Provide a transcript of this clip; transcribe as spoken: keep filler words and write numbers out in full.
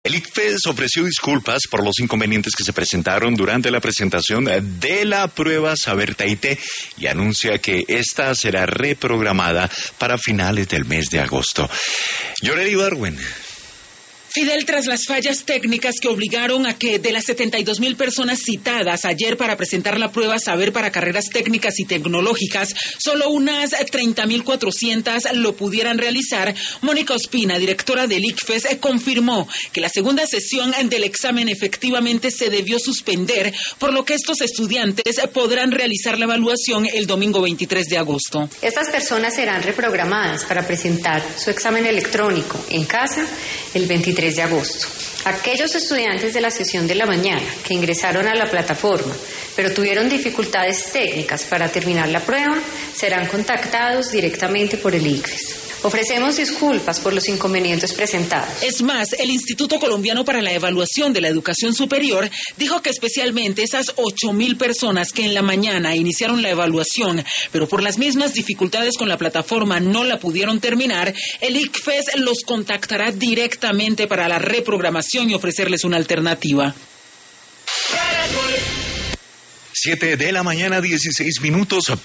El ICFES ofreció disculpas por los inconvenientes que se presentaron durante la presentación de la prueba Saber T I T y anuncia que esta será reprogramada para finales del mes de agosto. Yoreli Barwen. Fidel, tras las fallas técnicas que obligaron a que de las setenta y dos mil personas citadas ayer para presentar la prueba Saber para carreras técnicas y tecnológicas, solo unas treinta mil cuatrocientas lo pudieran realizar, Mónica Ospina, directora del ICFES, confirmó que la segunda sesión del examen efectivamente se debió suspender, por lo que estos estudiantes podrán realizar la evaluación el domingo veintitrés de agosto. Estas personas serán reprogramadas para presentar su examen electrónico en casa el veintitrés de agosto. Aquellos estudiantes de la sesión de la mañana que ingresaron a la plataforma pero tuvieron dificultades técnicas para terminar la prueba serán contactados directamente por el ICFES. Ofrecemos disculpas por los inconvenientes presentados. Es más, el Instituto Colombiano para la Evaluación de la Educación Superior dijo que especialmente esas ocho mil personas que en la mañana iniciaron la evaluación, pero por las mismas dificultades con la plataforma no la pudieron terminar, el ICFES los contactará directamente para la reprogramación y ofrecerles una alternativa. Siete de la mañana, dieciséis minutos.